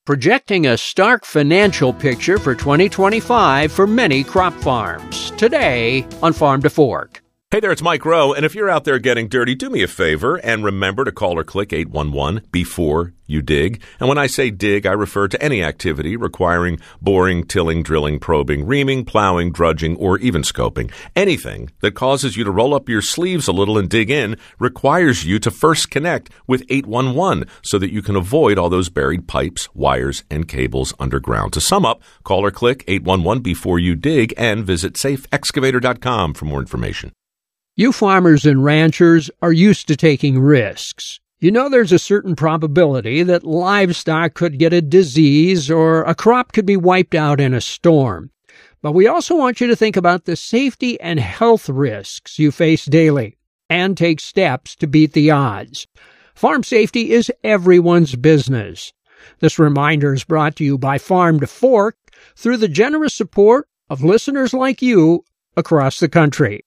projecting a stark financial picture for 2025 for many crop farms. Today on Farm to Fork. Hey there, it's Mike Rowe, and if you're out there getting dirty, do me a favor and remember to call or click 811 before you dig. And when I say dig, I refer to any activity requiring boring, tilling, drilling, probing, reaming, plowing, drudging, or even scoping. Anything that causes you to roll up your sleeves a little and dig in requires you to first connect with 811 so that you can avoid all those buried pipes, wires, and cables underground. To sum up, call or click 811 before you dig and visit safeexcavator.com for more information. You farmers and ranchers are used to taking risks. You know there's a certain probability that livestock could get a disease or a crop could be wiped out in a storm. But we also want you to think about the safety and health risks you face daily and take steps to beat the odds. Farm safety is everyone's business. This reminder is brought to you by Farm to Fork through the generous support of listeners like you across the country.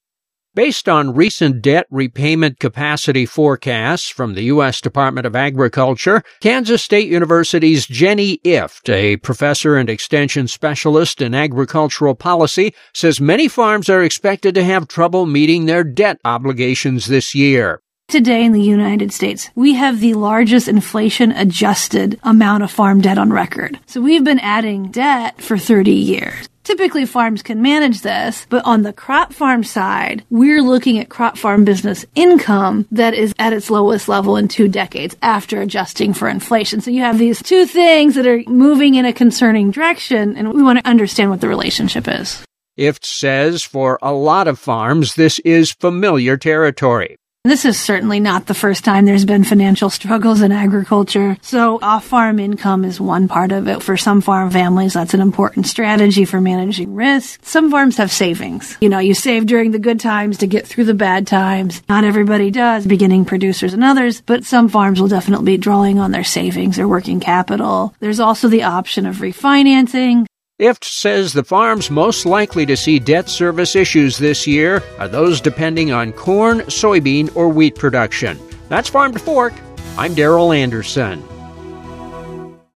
Based on recent debt repayment capacity forecasts from the U.S. Department of Agriculture, Kansas State University's Jenny Ift, a professor and extension specialist in agricultural policy, says many farms are expected to have trouble meeting their debt obligations this year. Today in the United States, we have the largest inflation-adjusted amount of farm debt on record. So we've been adding debt for 30 years. Typically, farms can manage this, but on the crop farm side, we're looking at crop farm business income that is at its lowest level in 2 decades after adjusting for inflation. So you have these two things that are moving in a concerning direction, and we want to understand what the relationship is. Ift says for a lot of farms, this is familiar territory. This is certainly not the first time there's been financial struggles in agriculture. So off-farm income is one part of it. For some farm families, that's an important strategy for managing risk. Some farms have savings. You save during the good times to get through the bad times. Not everybody does, beginning producers and others, but some farms will definitely be drawing on their savings or working capital. There's also the option of refinancing. Ift says the farms most likely to see debt service issues this year are those depending on corn, soybean, or wheat production. That's Farm to Fork. I'm Darrell Anderson.